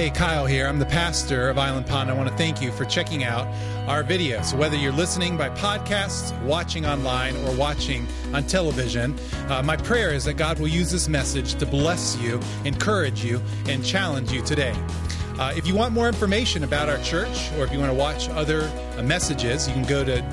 Hey, Kyle here. I'm the pastor of Island Pond. I want to thank you for checking out our videos. Whether you're listening by podcasts, watching online, or watching on television, my prayer is that God will use this message to bless you, encourage you, and challenge you today. If you want more information about our church, or if you want to watch other messages, you can go to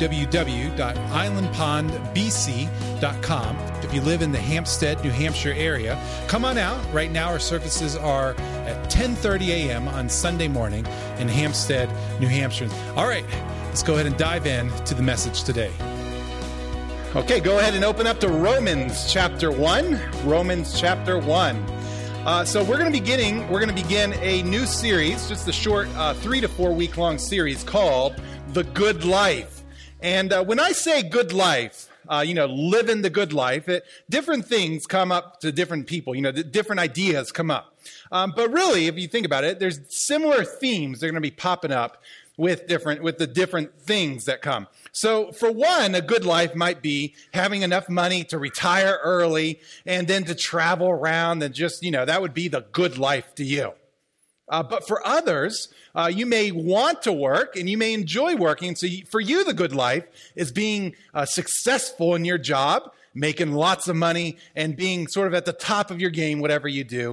www.islandpondbc.com. If you live in the Hampstead, New Hampshire area, come on out. Right now our services are at 10:30 a.m. on Sunday morning in Hampstead, New Hampshire. All right, let's go ahead and dive in to the message today. Okay, go ahead and open up to Romans chapter 1. Romans chapter 1. So we're going to begin a new series, just a short 3 to 4 week long series called The Good Life. And when I say good life, living the good life, different things come up to different people, different ideas come up. But really, if you think about it, there's similar themes that are going to be popping up with the different things that come. So for one, a good life might be having enough money to retire early and then to travel around and just, that would be the good life to you. But for others, you may want to work and you may enjoy working. So for you, the good life is being successful in your job, making lots of money and being sort of at the top of your game, whatever you do.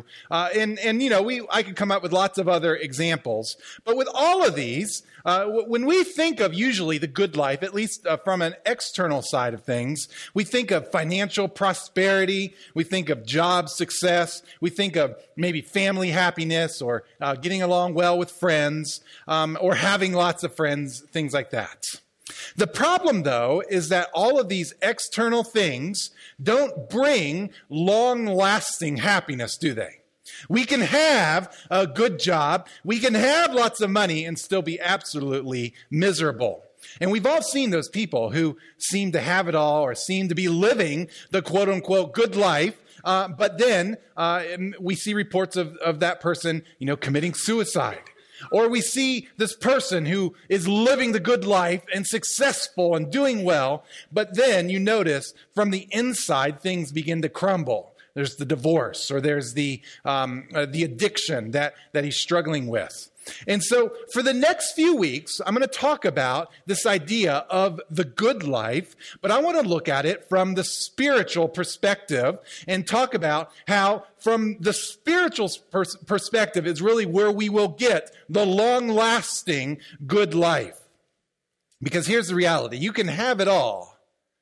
I could come up with lots of other examples. But with all of these, when we think of usually the good life, at least from an external side of things, we think of financial prosperity, we think of job success, we think of maybe family happiness or getting along well with friends, or having lots of friends, things like that. The problem, though, is that all of these external things don't bring long-lasting happiness, do they? We can have a good job, we can have lots of money and still be absolutely miserable. And we've all seen those people who seem to have it all or seem to be living the quote-unquote good life, but then we see reports of that person, committing suicide. Or we see this person who is living the good life and successful and doing well, but then you notice from the inside things begin to crumble. There's the divorce, or there's the addiction that he's struggling with. And so for the next few weeks, I'm going to talk about this idea of the good life, but I want to look at it from the spiritual perspective and talk about how from the spiritual perspective is really where we will get the long-lasting good life. Because here's the reality. You can have it all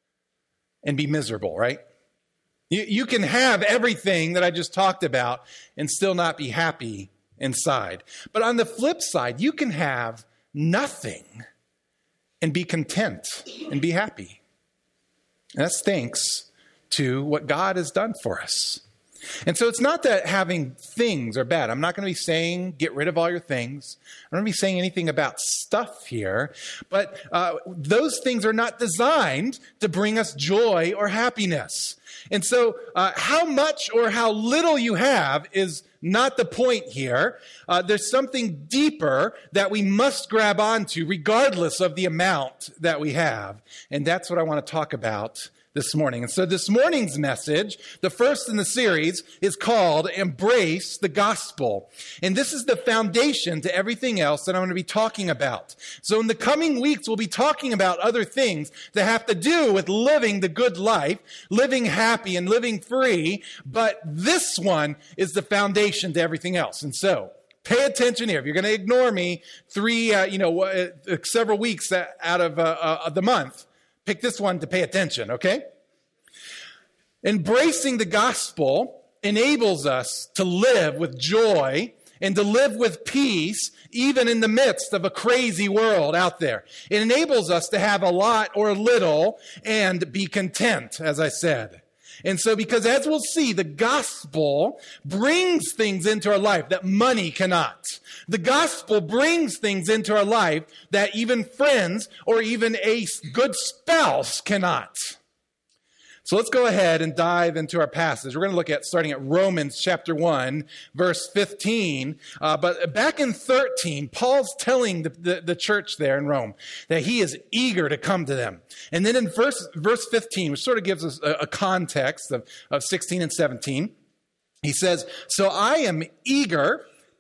and be miserable, right? You can have everything that I just talked about and still not be happy inside. But on the flip side, you can have nothing and be content and be happy. And that's thanks to what God has done for us. And so it's not that having things are bad. I'm not going to be saying get rid of all your things. I'm not going to be saying anything about stuff here. But those things are not designed to bring us joy or happiness. And so how much or how little you have is not the point here. There's something deeper that we must grab onto regardless of the amount that we have. And that's what I want to talk about this morning. And so this morning's message, the first in the series, is called Embrace the Gospel. And this is the foundation to everything else that I'm going to be talking about. So in the coming weeks, we'll be talking about other things that have to do with living the good life, living happy and living free. But this one is the foundation to everything else. And so pay attention here. If you're going to ignore me several weeks out of the month, pick this one to pay attention, okay? Embracing the gospel enables us to live with joy and to live with peace even in the midst of a crazy world out there. It enables us to have a lot or little and be content, as I said. And so because as we'll see, the gospel brings things into our life that money cannot. The gospel brings things into our life that even friends or even a good spouse cannot. So let's go ahead and dive into our passage. We're going to look at starting at Romans chapter 1, verse 15. But back in 13, Paul's telling the church there in Rome that he is eager to come to them. And then in verse 15, which sort of gives us a context of 16 and 17, he says, "So I am eager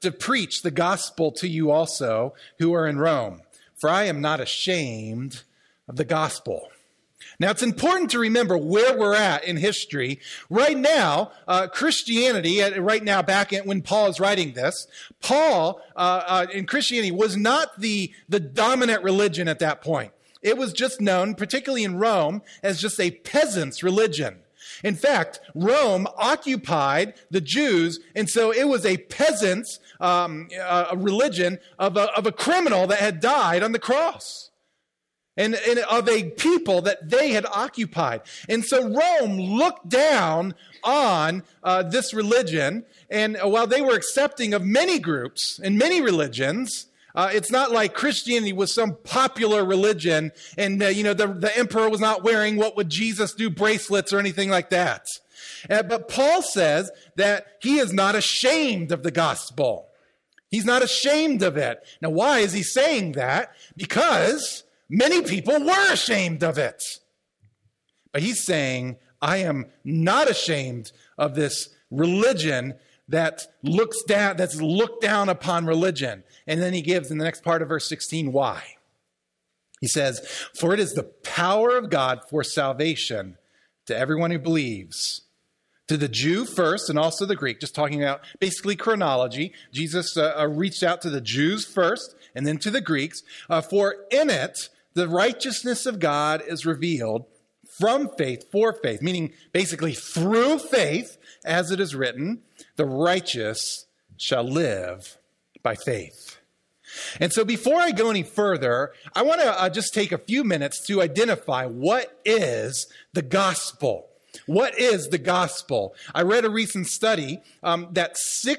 to preach the gospel to you also who are in Rome, for I am not ashamed of the gospel. Now, it's important to remember where we're at in history. Right now, Christianity, when Paul is writing this, Paul in Christianity was not the dominant religion at that point. It was just known, particularly in Rome, as just a peasant's religion. In fact, Rome occupied the Jews, and so it was a peasant's a religion of a criminal that had died on the cross. And of a people that they had occupied. And so Rome looked down on this religion, and while they were accepting of many groups and many religions, it's not like Christianity was some popular religion, and the emperor was not wearing what would Jesus do bracelets or anything like that. But Paul says that he is not ashamed of the gospel. He's not ashamed of it. Now, why is he saying that? Because many people were ashamed of it. But he's saying, I am not ashamed of this religion that's looked down upon religion. And then he gives in the next part of verse 16 why. He says, for it is the power of God for salvation to everyone who believes. To the Jew first and also the Greek, just talking about basically chronology. Jesus reached out to the Jews first and then to the Greeks. For in it, the righteousness of God is revealed from faith for faith, meaning basically through faith, as it is written, the righteous shall live by faith. And so before I go any further, I want to just take a few minutes to identify what is the gospel. What is the gospel? I read a recent study that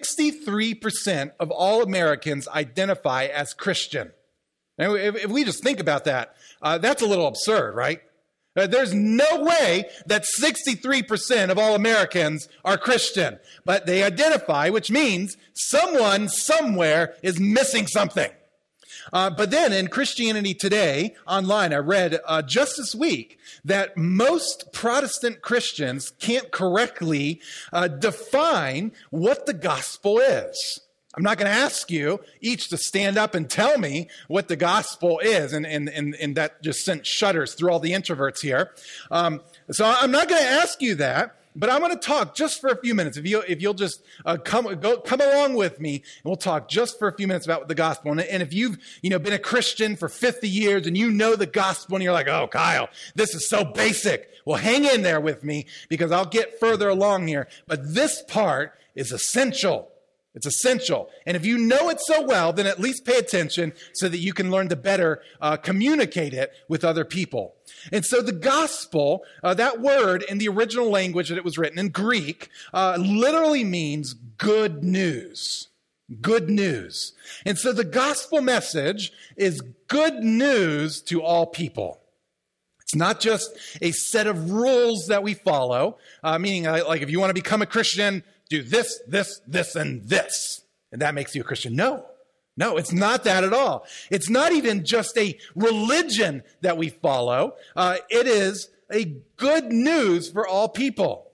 63% of all Americans identify as Christian. And if we just think about that, that's a little absurd, right? There's no way that 63% of all Americans are Christian, but they identify, which means someone somewhere is missing something. But then in Christianity Today online, I read just this week that most Protestant Christians can't correctly define what the gospel is. I'm not going to ask you each to stand up and tell me what the gospel is. And that just sent shudders through all the introverts here. So I'm not going to ask you that, but I'm going to talk just for a few minutes. If you'll just come along with me, and we'll talk just for a few minutes about the gospel. And if you've been a Christian for 50 years and you know the gospel and you're like, oh, Kyle, this is so basic. Well, hang in there with me because I'll get further along here. But this part is essential. It's essential. And if you know it so well, then at least pay attention so that you can learn to better communicate it with other people. And so the gospel, that word in the original language that it was written in Greek, literally means good news. Good news. And so the gospel message is good news to all people. It's not just a set of rules that we follow, meaning like if you want to become a Christian, do this, this, this, and this, and that makes you a Christian. No, it's not that at all. It's not even just a religion that we follow. It is a good news for all people.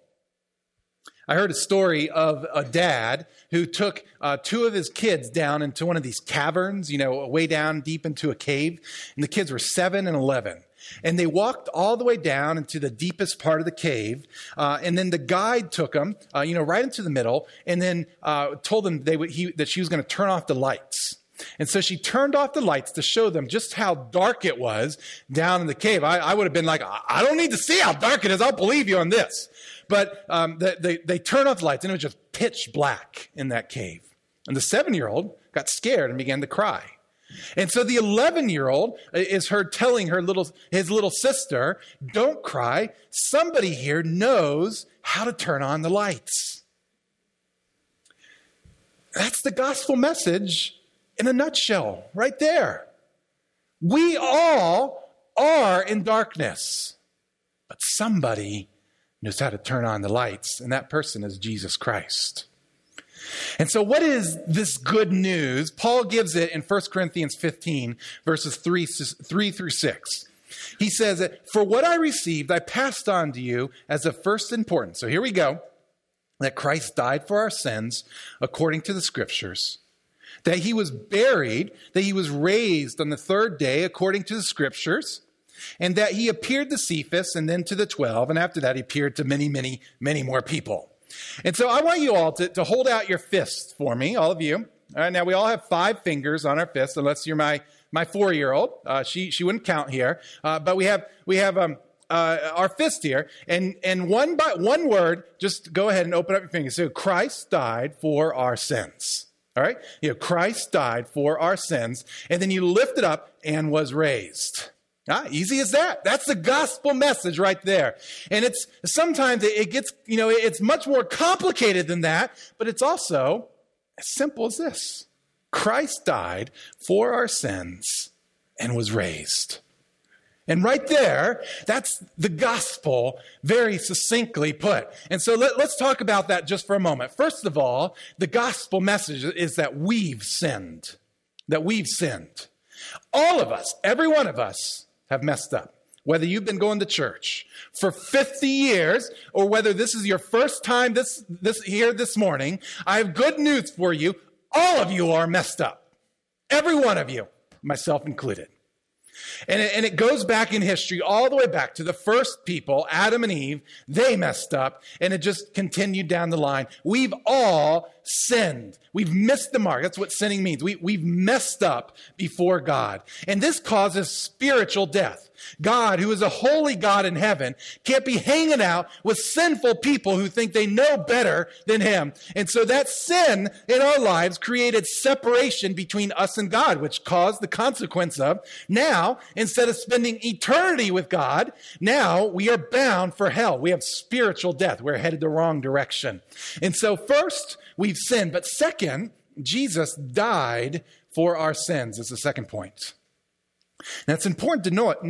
I heard a story of a dad who took two of his kids down into one of these caverns, way down deep into a cave, and the kids were 7 and 11. And they walked all the way down into the deepest part of the cave. And then the guide took them, right into the middle and then told them that she was going to turn off the lights. And so she turned off the lights to show them just how dark it was down in the cave. I would have been like, I don't need to see how dark it is. I'll believe you on this. But they turned off the lights and it was just pitch black in that cave. And the 7-year-old got scared and began to cry. And so the 11-year-old is heard telling his little sister, don't cry. Somebody here knows how to turn on the lights. That's the gospel message in a nutshell right there. We all are in darkness, but somebody knows how to turn on the lights, and that person is Jesus Christ. And so what is this good news? Paul gives it in 1 Corinthians 15, verses 3 through 6. He says, for what I received, I passed on to you as of first importance. So here we go. That Christ died for our sins according to the scriptures, that he was buried, that he was raised on the third day according to the scriptures, and that he appeared to Cephas and then to the 12, and after that he appeared to many, many, many more people. And so I want you all to hold out your fists for me, all of you. All right, now we all have 5 fingers on our fists, unless you're my 4-year-old. She wouldn't count here, but we have our fist here, and one word, just go ahead and open up your fingers. So Christ died for our sins. All right, Christ died for our sins, and then you lift it up and was raised. Easy as that. That's the gospel message right there. And it's sometimes it gets, it's much more complicated than that, but it's also as simple as this. Christ died for our sins and was raised. And right there, that's the gospel very succinctly put. And so let's talk about that just for a moment. First of all, the gospel message is that we've sinned. That we've sinned. All of us, every one of us, have messed up. Whether you've been going to church for 50 years or whether this is your first time this morning, I have good news for you. All of you are messed up. Every one of you, myself included. And it goes back in history all the way back to the first people, Adam and Eve. They messed up, and it just continued down the line. We've all sinned. We've missed the mark. That's what sinning means. We've messed up before God. And this causes spiritual death. God, who is a holy God in heaven, can't be hanging out with sinful people who think they know better than him. And so that sin in our lives created separation between us and God, which caused the consequence of now, instead of spending eternity with God, now we are bound for hell. We have spiritual death. We're headed the wrong direction. And so first, we've sinned. But second, Jesus died for our sins is the second point. Now, it's important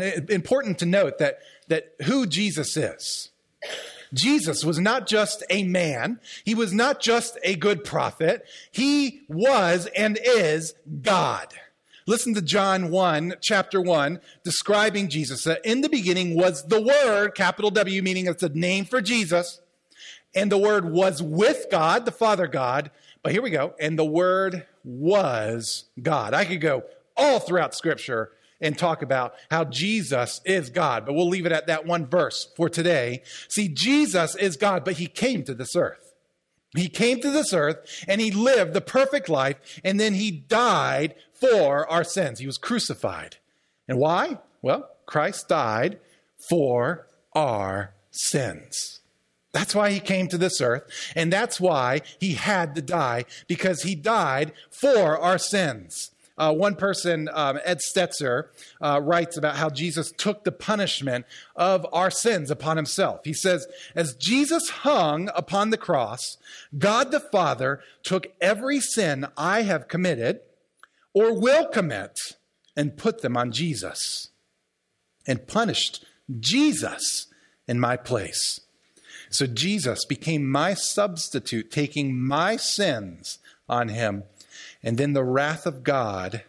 to note that who Jesus is. Jesus was not just a man. He was not just a good prophet. He was and is God. Listen to John 1, chapter 1, describing Jesus. In the beginning was the Word, capital W, meaning it's a name for Jesus. And the Word was with God, the Father God. But here we go. And the Word was God. I could go all throughout Scripture and talk about how Jesus is God, but we'll leave it at that one verse for today. See, Jesus is God, but he came to this earth. He came to this earth and he lived the perfect life, and then he died for our sins. He was crucified. And why? Well, Christ died for our sins. That's why he came to this earth, and that's why he had to die, because he died for our sins. One person, Ed Stetzer, writes about how Jesus took the punishment of our sins upon himself. He says, as Jesus hung upon the cross, God the Father took every sin I have committed or will commit and put them on Jesus and punished Jesus in my place. So Jesus became my substitute, taking my sins on him. And then the wrath of God,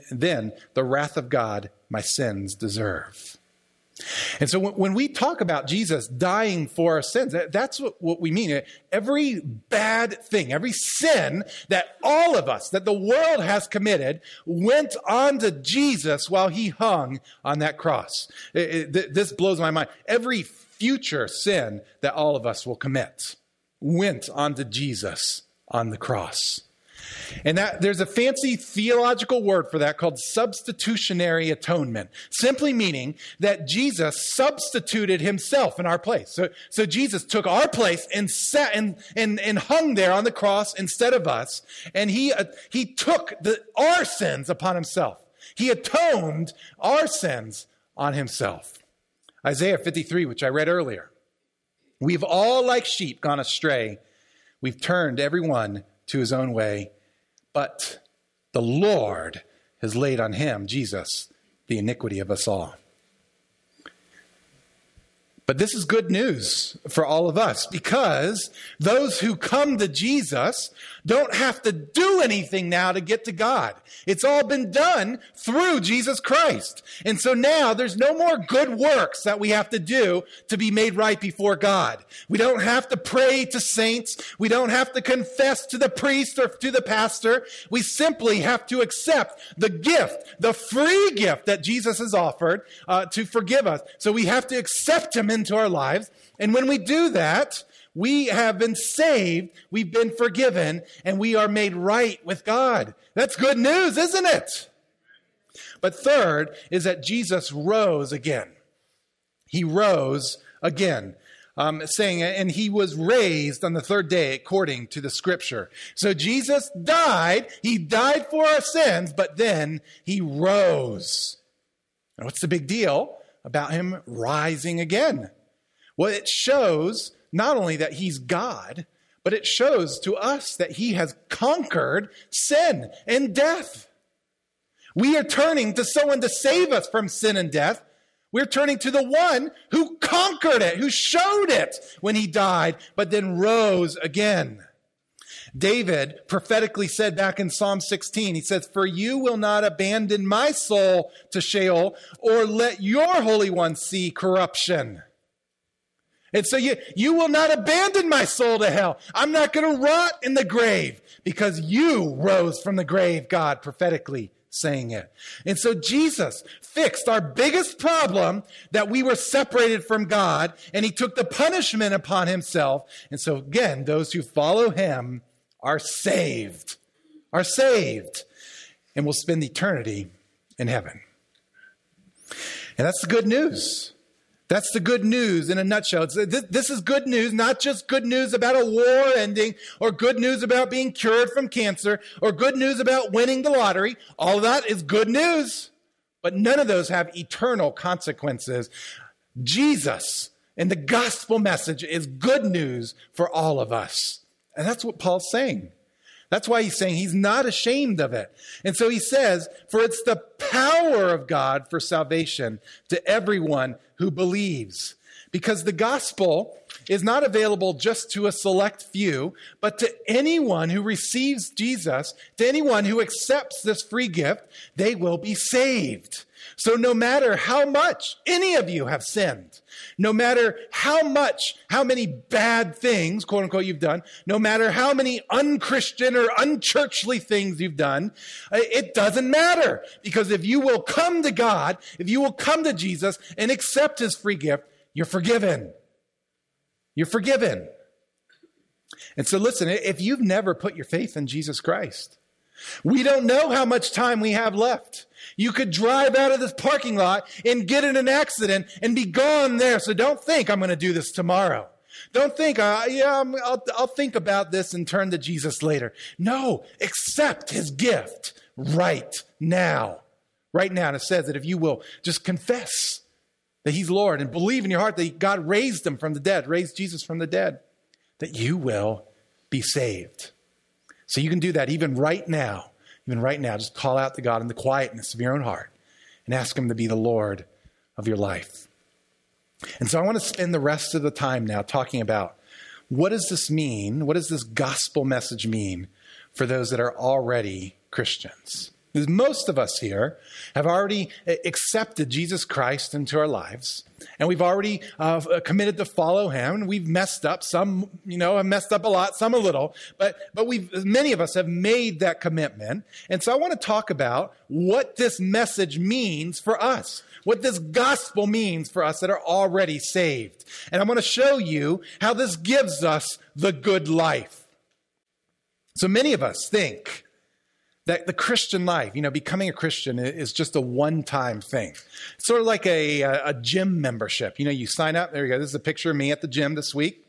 my sins deserve. And so when we talk about Jesus dying for our sins, that's what we mean. Every bad thing, every sin that all of us, that the world has committed, went on to Jesus while he hung on that cross. This blows my mind. Every future sin that all of us will commit went onto Jesus on the cross. And that there's a fancy theological word for that called substitutionary atonement, simply meaning that Jesus substituted himself in our place. So Jesus took our place and sat and hung there on the cross instead of us, and he took our sins upon himself. He atoned our sins on himself. Isaiah 53, which I read earlier. We've all like sheep gone astray. We've turned everyone to his own way. But the Lord has laid on him, Jesus, the iniquity of us all. But this is good news for all of us, because those who come to Jesus don't have to do anything now to get to God. It's all been done through Jesus Christ. And so now there's no more good works that we have to do to be made right before God. We don't have to pray to saints. We don't have to confess to the priest or to the pastor. We simply have to accept the gift, the free gift that Jesus has offered to forgive us. So we have to accept him into our lives. And when we do that, we have been saved, we've been forgiven, and we are made right with God. That's good news, isn't it? But third is that Jesus rose again. He rose again, saying, and he was raised on the third day according to the scripture. So Jesus died, he died for our sins, but then he rose. And what's the big deal about him rising again? Well, it shows not only that he's God, but it shows to us that he has conquered sin and death. We are turning to someone to save us from sin and death. We're turning to the one who conquered it, who showed it when he died, but then rose again. David prophetically said back in Psalm 16, he says, "For you will not abandon my soul to Sheol, or let your Holy One see corruption." And so you will not abandon my soul to hell. I'm not going to rot in the grave because you rose from the grave, God prophetically saying it. And so Jesus fixed our biggest problem, that we were separated from God, and he took the punishment upon himself. And so again, those who follow him are saved, and will spend eternity in heaven. And that's the good news. That's the good news in a nutshell. This is good news, not just good news about a war ending, or good news about being cured from cancer, or good news about winning the lottery. All of that is good news, but none of those have eternal consequences. Jesus and the gospel message is good news for all of us. And that's what Paul's saying. That's why he's saying he's not ashamed of it. And so he says, "For it's the power of God for salvation to everyone who believes." Because the gospel is not available just to a select few, but to anyone who receives Jesus, to anyone who accepts this free gift, they will be saved. So no matter how much any of you have sinned, no matter how many bad things, quote unquote, you've done, no matter how many unchristian or unchurchly things you've done, it doesn't matter. Because if you will come to God, if you will come to Jesus and accept his free gift, you're forgiven. You're forgiven. And so listen, if you've never put your faith in Jesus Christ, we don't know how much time we have left. You could drive out of this parking lot and get in an accident and be gone there. So don't think I'm going to do this tomorrow. Don't think, I'll think about this and turn to Jesus later. No, accept his gift right now. Right now. And it says that if you will just confess that he's Lord and believe in your heart that God raised him from the dead, raised Jesus from the dead, that you will be saved. So you can do that even right now. Even right now, just call out to God in the quietness of your own heart and ask him to be the Lord of your life. And so I want to spend the rest of the time now talking about, what does this mean? What does this gospel message mean for those that are already Christians? Because most of us here have already accepted Jesus Christ into our lives, and we've already committed to follow him. And we've messed up. Some, have messed up a lot, some a little, but many of us have made that commitment. And so I want to talk about what this message means for us, what this gospel means for us that are already saved. And I'm going to show you how this gives us the good life. So many of us think that the Christian life, becoming a Christian is just a one-time thing. It's sort of like a gym membership. You sign up. There you go. This is a picture of me at the gym this week.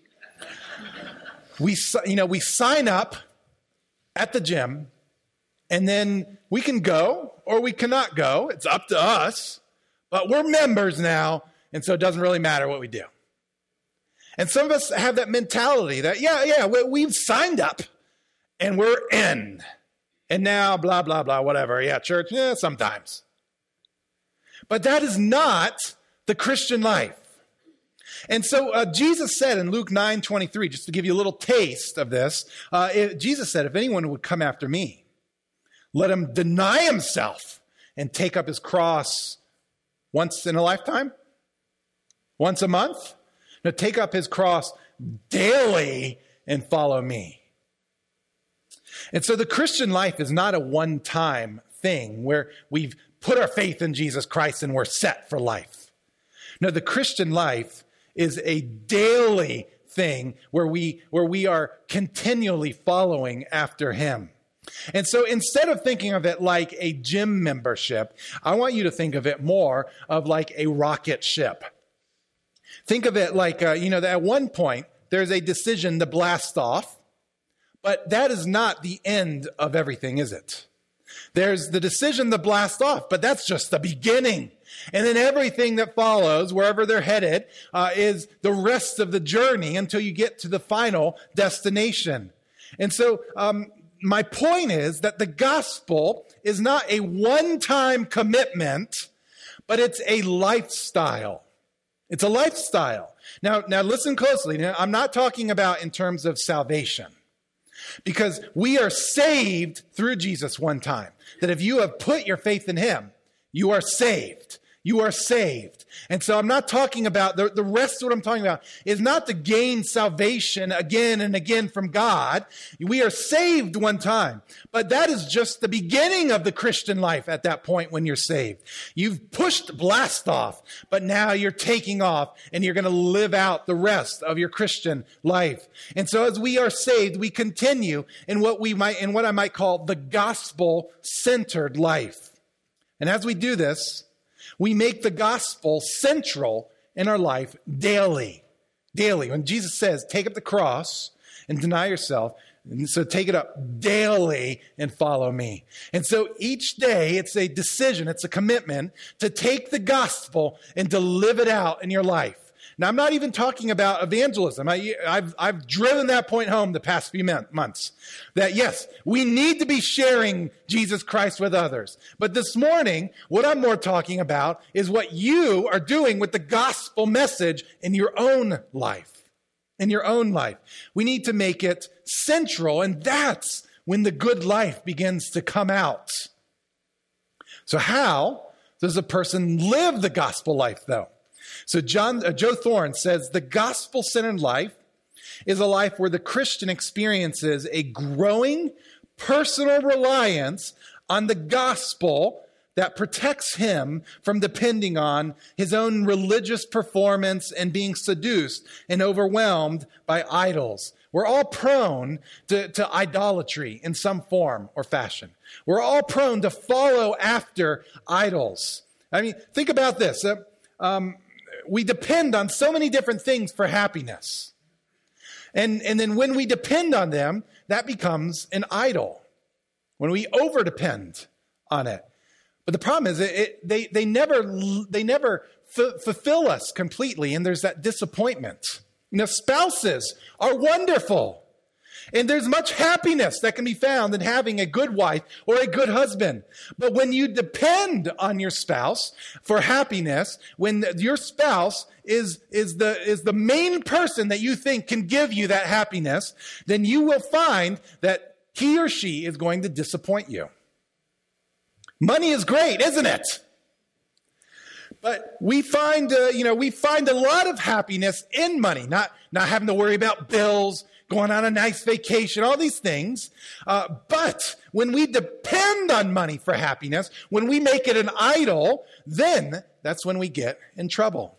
We sign up at the gym, and then we can go or we cannot go. It's up to us. But we're members now, and so it doesn't really matter what we do. And some of us have that mentality that, we've signed up, and we're in. And now, blah, blah, blah, whatever. Yeah, church, sometimes. But that is not the Christian life. And so Jesus said in Luke 9:23, just to give you a little taste of this, Jesus said, if anyone would come after me, let him deny himself and take up his cross once in a lifetime, once a month. No, take up his cross daily and follow me. And so the Christian life is not a one-time thing where we've put our faith in Jesus Christ and we're set for life. No, the Christian life is a daily thing where we are continually following after him. And so instead of thinking of it like a gym membership, I want you to think of it more of like a rocket ship. Think of it like, that at one point, there's a decision to blast off, but that is not the end of everything, is it? There's the decision to blast off, but that's just the beginning. And then everything that follows, wherever they're headed, is the rest of the journey until you get to the final destination. And so my point is that the gospel is not a one-time commitment, but it's a lifestyle. It's a lifestyle. Now listen closely. Now, I'm not talking about in terms of salvation, because we are saved through Jesus one time. That if you have put your faith in him, you are saved. You are saved. And so I'm not talking about, the rest of what I'm talking about is not to gain salvation again and again from God. We are saved one time. But that is just the beginning of the Christian life at that point when you're saved. You've pushed blast off, but now you're taking off and you're going to live out the rest of your Christian life. And so as we are saved, we continue in what I might call the gospel-centered life. And as we do this, we make the gospel central in our life daily. Daily. When Jesus says, take up the cross and deny yourself, and so take it up daily and follow me. And so each day it's a decision, it's a commitment to take the gospel and to live it out in your life. Now, I'm not even talking about evangelism. I've driven that point home the past few months. That yes, we need to be sharing Jesus Christ with others. But this morning, what I'm more talking about is what you are doing with the gospel message in your own life. In your own life. We need to make it central, and that's when the good life begins to come out. So how does a person live the gospel life, though? So Joe Thorne says the gospel-centered life is a life where the Christian experiences a growing personal reliance on the gospel that protects him from depending on his own religious performance and being seduced and overwhelmed by idols. We're all prone to idolatry in some form or fashion. We're all prone to follow after idols. I mean, think about this. We depend on so many different things for happiness. And then when we depend on them, that becomes an idol. When we over-depend on it. But the problem is they never fulfill us completely, and there's that disappointment. Spouses are wonderful. And there's much happiness that can be found in having a good wife or a good husband. But when you depend on your spouse for happiness, when your spouse is the main person that you think can give you that happiness, then you will find that he or she is going to disappoint you. Money is great, isn't it? But we find a lot of happiness in money, not having to worry about bills, going on a nice vacation, all these things. But when we depend on money for happiness, when we make it an idol, then that's when we get in trouble.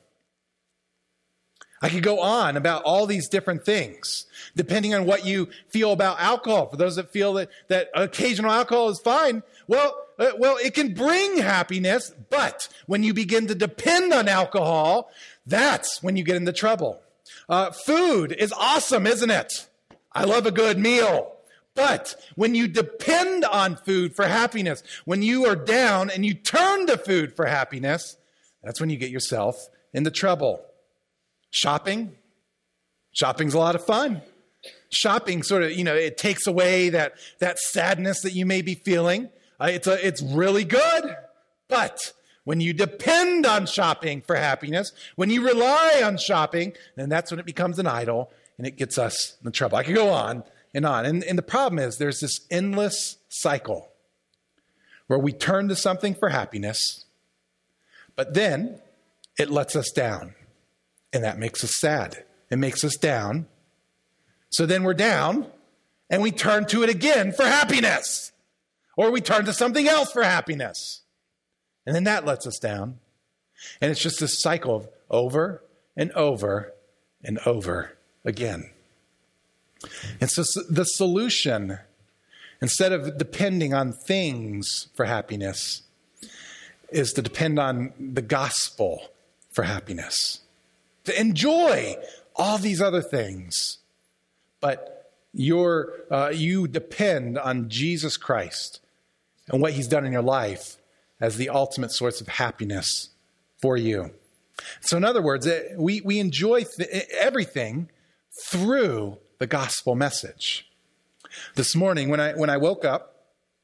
I could go on about all these different things, depending on what you feel about alcohol. For those that feel that occasional alcohol is fine, well, it can bring happiness, but when you begin to depend on alcohol, that's when you get into trouble. Food is awesome, isn't it? I love a good meal. But when you depend on food for happiness, when you are down and you turn to food for happiness, that's when you get yourself into trouble. Shopping's a lot of fun. Shopping sort of, it takes away that sadness that you may be feeling. It's really good. But when you depend on shopping for happiness, when you rely on shopping, then that's when it becomes an idol and it gets us in trouble. I could go on and on. And the problem is there's this endless cycle where we turn to something for happiness, but then it lets us down. And that makes us sad. It makes us down. So then we're down and we turn to it again for happiness. Or we turn to something else for happiness. And then that lets us down. And it's just this cycle of over and over and over again. And so the solution, instead of depending on things for happiness, is to depend on the gospel for happiness. To enjoy all these other things. But you depend on Jesus Christ and what he's done in your life as the ultimate source of happiness for you. So in other words, we enjoy everything through the gospel message. This morning when I woke up,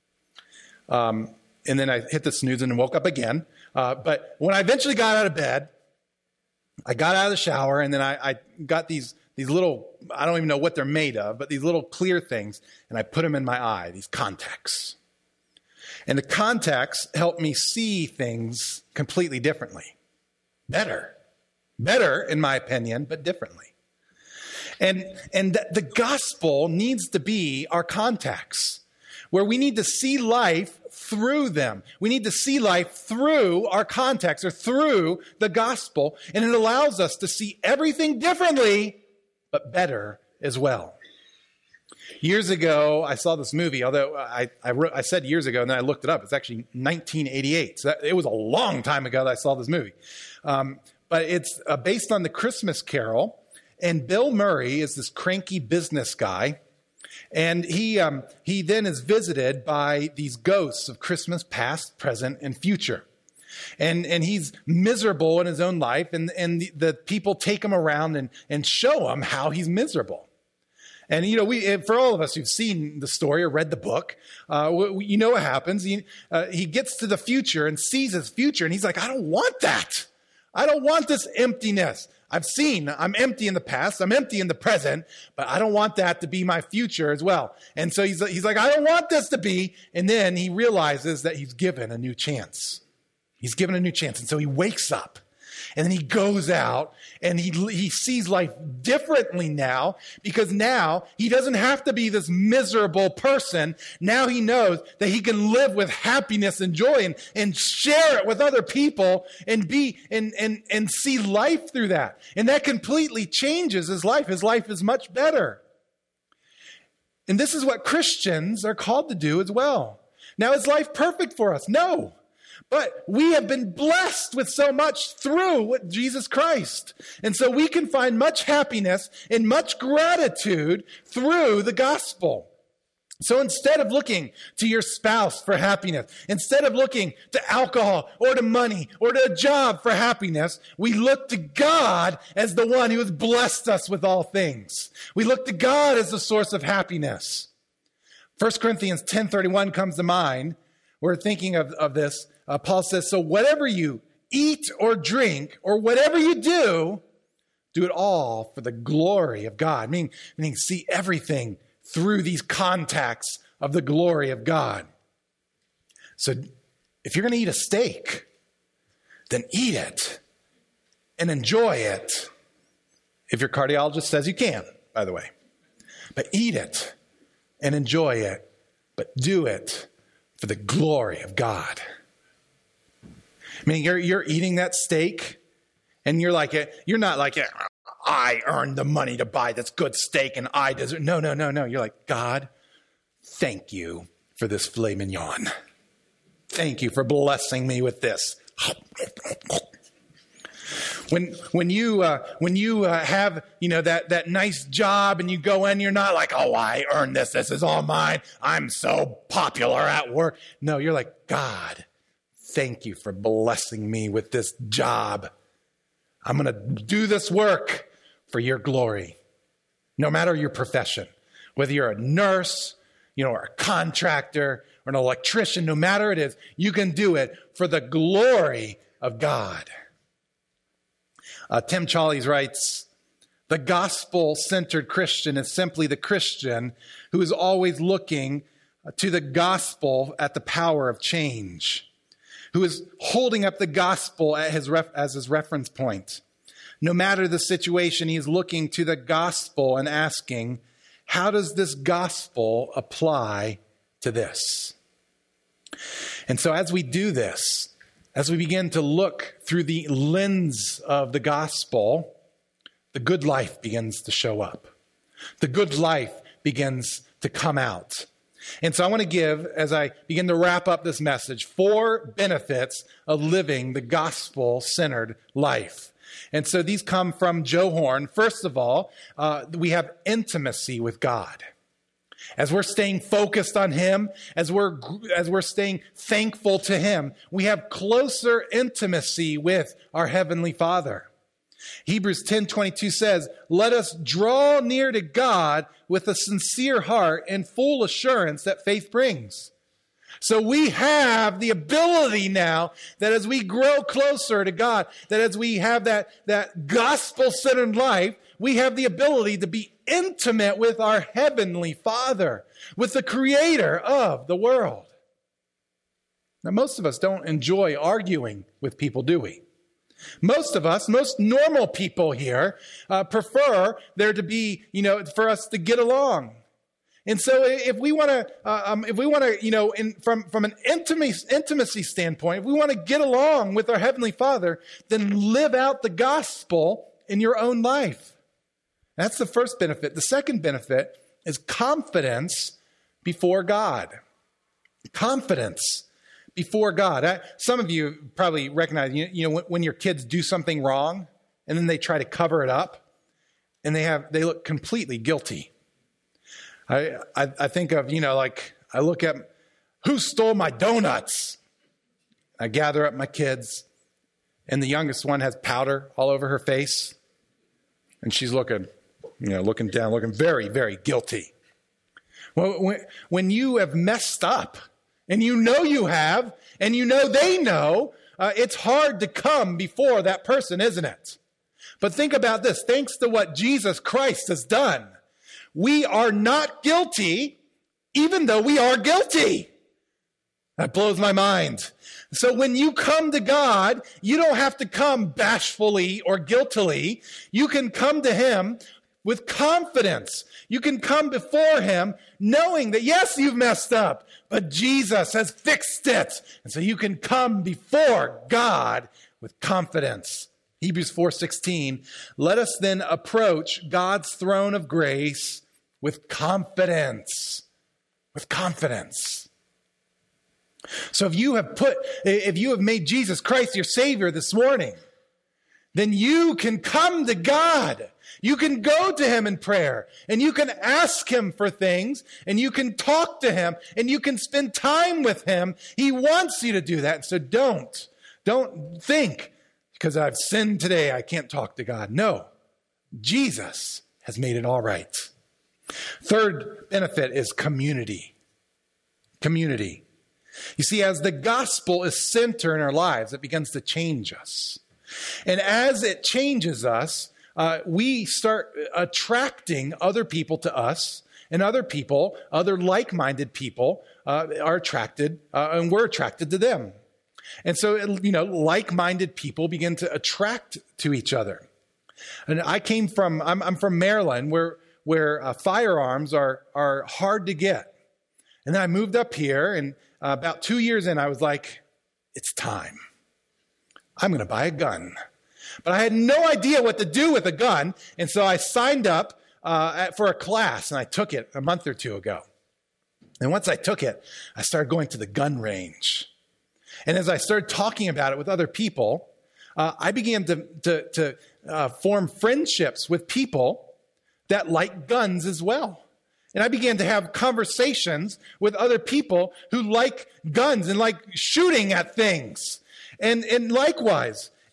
and then I hit the snooze and woke up again. But when I eventually got out of bed, I got out of the shower, and then I got these little, I don't even know what they're made of, but these little clear things, and I put them in my eye, these contacts. And the contacts help me see things completely differently. Better, in my opinion, but differently. And the gospel needs to be our contacts, where we need to see life through them. We need to see life through our contacts or through the gospel, and it allows us to see everything differently, but better as well. Years ago, I saw this movie, although I said years ago, and then I looked it up. It's actually 1988. So it was a long time ago that I saw this movie. But it's based on the Christmas Carol, and Bill Murray is this cranky business guy. And he then is visited by these ghosts of Christmas past, present, and future. And he's miserable in his own life, and the people take him around and show him how he's miserable. And, for all of us who've seen the story or read the book, you know what happens. He gets to the future and sees his future, and he's like, I don't want that. I don't want this emptiness. I'm empty in the past, I'm empty in the present, but I don't want that to be my future as well. And so he's like, I don't want this to be. And then he realizes that he's given a new chance. He's given a new chance. And so he wakes up, and then he goes out and he sees life differently now, because now he doesn't have to be this miserable person. Now he knows that he can live with happiness and joy and share it with other people and be and see life through that. And that completely changes his life. His life is much better. And this is what Christians are called to do as well. Now, is life perfect for us? No. But we have been blessed with so much through Jesus Christ. And so we can find much happiness and much gratitude through the gospel. So instead of looking to your spouse for happiness, instead of looking to alcohol or to money or to a job for happiness, we look to God as the one who has blessed us with all things. We look to God as the source of happiness. 1 Corinthians 10:31 comes to mind. We're thinking of this. Paul says, so whatever you eat or drink or whatever you do it all for the glory of God. Meaning see everything through these contacts of the glory of God. So if you're going to eat a steak, then eat it and enjoy it. If your cardiologist says you can, by the way. But eat it and enjoy it, but do it for the glory of God. I mean, you're eating that steak, and you're not like, I earned the money to buy this good steak, and I deserve. No. You're like, God, thank you for this filet mignon. Thank you for blessing me with this. When you have that nice job and you go in, you're not like, oh, I earned this. This is all mine. I'm so popular at work. No, you're like, God, thank you for blessing me with this job. I'm going to do this work for your glory. No matter your profession, whether you're a nurse, or a contractor or an electrician, no matter it is, you can do it for the glory of God. Tim Challies writes, the gospel-centered Christian is simply the Christian who is always looking to the gospel at the power of change, who is holding up the gospel as his reference point. No matter the situation, he is looking to the gospel and asking, how does this gospel apply to this? And so as we do this, as we begin to look through the lens of the gospel, the good life begins to show up. The good life begins to come out. And so I want to give, as I begin to wrap up this message, 4 benefits of living the gospel-centered life. And so these come from Joe Horn. First of all, we have intimacy with God. As we're staying focused on Him, as we're staying thankful to Him, we have closer intimacy with our Heavenly Father. Hebrews 10:22 says, let us draw near to God with a sincere heart and full assurance that faith brings. So we have the ability now that as we grow closer to God, that as we have that gospel-centered life, we have the ability to be intimate with our Heavenly Father, with the Creator of the world. Now, most of us don't enjoy arguing with people, do we? Most of us, most normal people here, prefer there to be, for us to get along. And so, if we want to, from an intimacy standpoint, if we want to get along with our Heavenly Father, then live out the gospel in your own life. That's the first benefit. The second benefit is confidence before God. Confidence before God. Some of you probably recognize, when your kids do something wrong and then they try to cover it up and they look completely guilty. I think of, I look at who stole my donuts. I gather up my kids, and the youngest one has powder all over her face, and she's looking down, looking very, very guilty. Well, when you have messed up, and you have, and they know, it's hard to come before that person, isn't it? But think about this. Thanks to what Jesus Christ has done, we are not guilty, even though we are guilty. That blows my mind. So when you come to God, you don't have to come bashfully or guiltily. You can come to Him with confidence. You can come before Him knowing that, yes, you've messed up, but Jesus has fixed it. And so you can come before God with confidence. Hebrews 4:16, let us then approach God's throne of grace with confidence. With confidence. So if you have made Jesus Christ your Savior this morning, then you can come to God. You can go to Him in prayer, and you can ask Him for things, and you can talk to Him, and you can spend time with Him. He wants you to do that. So don't think, because I've sinned today, I can't talk to God. No, Jesus has made it all right. Third benefit is community. Community. You see, as the gospel is center in our lives, it begins to change us. And as it changes us, we start attracting other people to us, and other like-minded people are attracted, and we're attracted to them. And so, like-minded people begin to attract to each other. And I'm from Maryland, where firearms are hard to get. And then I moved up here, and about 2 years in, I was like, it's time. I'm going to buy a gun. But I had no idea what to do with a gun, and so I signed up for a class, and I took it a month or two ago. And once I took it, I started going to the gun range. And as I started talking about it with other people, I began to form friendships with people that like guns as well. And I began to have conversations with other people who like guns and like shooting at things. And likewise,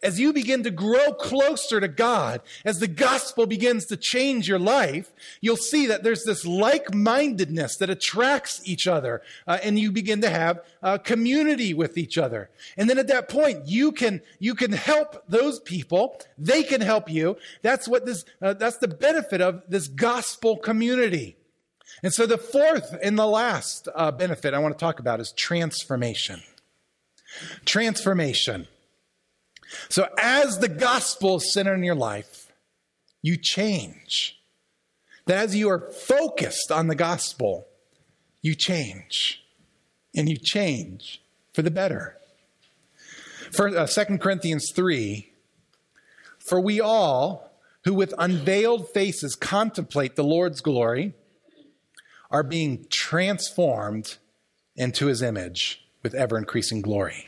as you begin to grow closer to God, as the gospel begins to change your life, you'll see that there's this like-mindedness that attracts each other, and you begin to have community with each other. And then at that point, you can help those people. They can help you. That's what that's the benefit of this gospel community. And so the fourth and the last benefit I want to talk about is transformation. Transformation. So as the gospel is centered in your life, you change. That as you are focused on the gospel, you change. And you change for the better. For 2 Corinthians 3, for we all who with unveiled faces contemplate the Lord's glory are being transformed into his image with ever-increasing glory.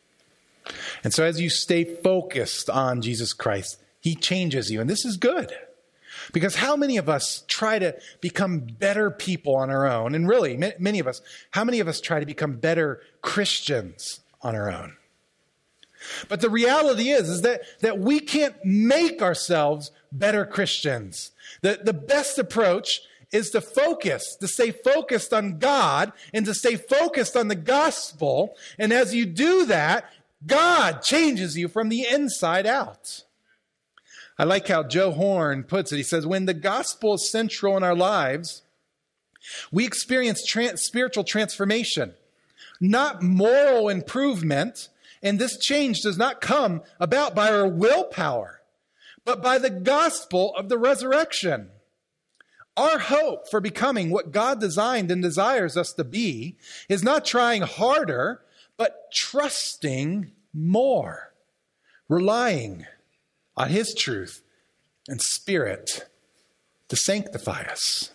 And so as you stay focused on Jesus Christ, he changes you. And this is good. Because how many of us try to become better people on our own? And really, many of us, how many of us try to become better Christians on our own? But the reality is that we can't make ourselves better Christians. The best approach is to stay focused on God and to stay focused on the gospel. And as you do that, God changes you from the inside out. I like how Joe Horn puts it. He says, when the gospel is central in our lives, we experience spiritual transformation, not moral improvement. And this change does not come about by our willpower, but by the gospel of the resurrection. Our hope for becoming what God designed and desires us to be is not trying harder, but trusting more, relying on his truth and spirit to sanctify us.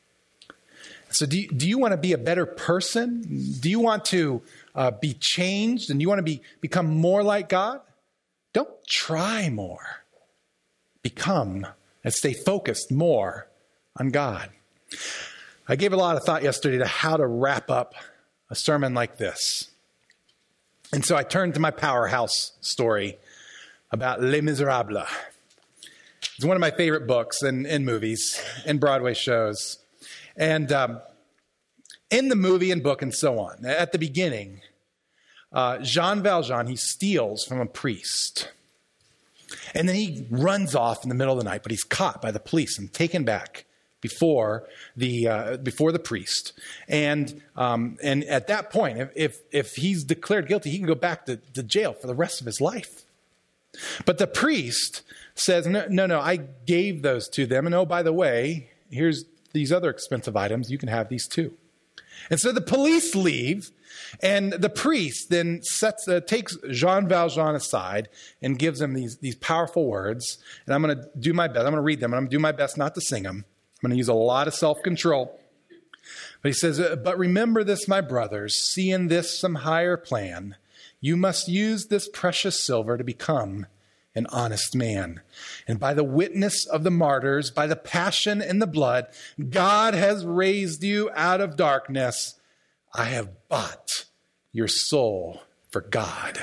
So do you want to be a better person? Do you want to be changed and you want to become more like God? Don't try more. Become and stay focused more on God. I gave a lot of thought yesterday to how to wrap up a sermon like this. And so I turned to my Powerhouse story about Les Miserables. It's one of my favorite books and movies and Broadway shows. And in the movie and book and so on, at the beginning, Jean Valjean, he steals from a priest. And then he runs off in the middle of the night, but he's caught by the police and taken back before the priest. And at that point, if he's declared guilty, he can go back to jail for the rest of his life. But the priest says, no, I gave those to them. And oh, by the way, here's these other expensive items. You can have these too. And so the police leave, and the priest then takes Jean Valjean aside and gives him these powerful words. And I'm going to do my best. I'm going to read them, and I'm going to do my best not to sing them. I'm going to use a lot of self-control. But he says, but remember this, my brothers, see in this some higher plan. You must use this precious silver to become an honest man. And by the witness of the martyrs, by the passion and the blood, God has raised you out of darkness. I have bought your soul for God.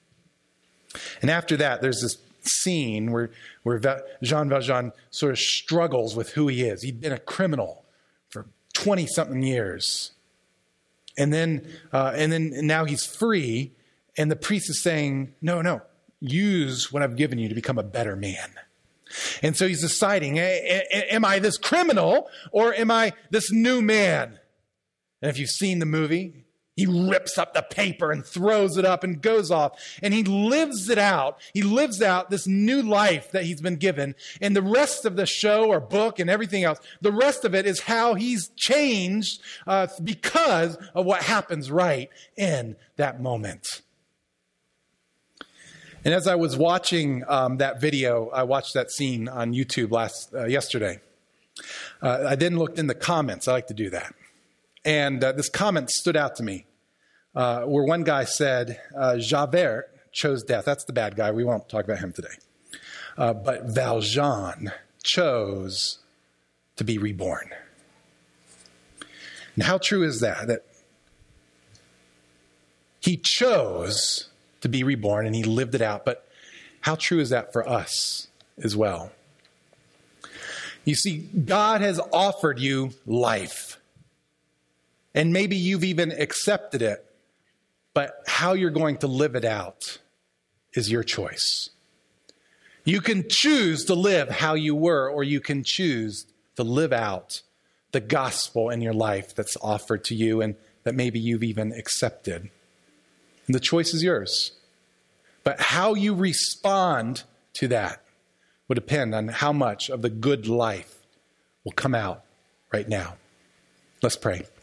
And after that, there's this scene where Jean Valjean sort of struggles with who he is. He'd been a criminal for 20-something years. And then now he's free, and the priest is saying, no, use what I've given you to become a better man. And so he's deciding, am I this criminal or am I this new man? And if you've seen the movie, he rips up the paper and throws it up and goes off. And he lives it out. He lives out this new life that he's been given. And the rest of the show or book and everything else, the rest of it is how he's changed because of what happens right in that moment. And as I was watching that video, I watched that scene on YouTube yesterday. I then looked in the comments. I like to do that. And this comment stood out to me, where one guy said, Javert chose death. That's the bad guy. We won't talk about him today. But Valjean chose to be reborn. And how true is that? That he chose to be reborn and he lived it out. But how true is that for us as well? You see, God has offered you life. And maybe you've even accepted it. But how you're going to live it out is your choice. You can choose to live how you were, or you can choose to live out the gospel in your life that's offered to you and that maybe you've even accepted. And the choice is yours. But how you respond to that will depend on how much of the good life will come out right now. Let's pray.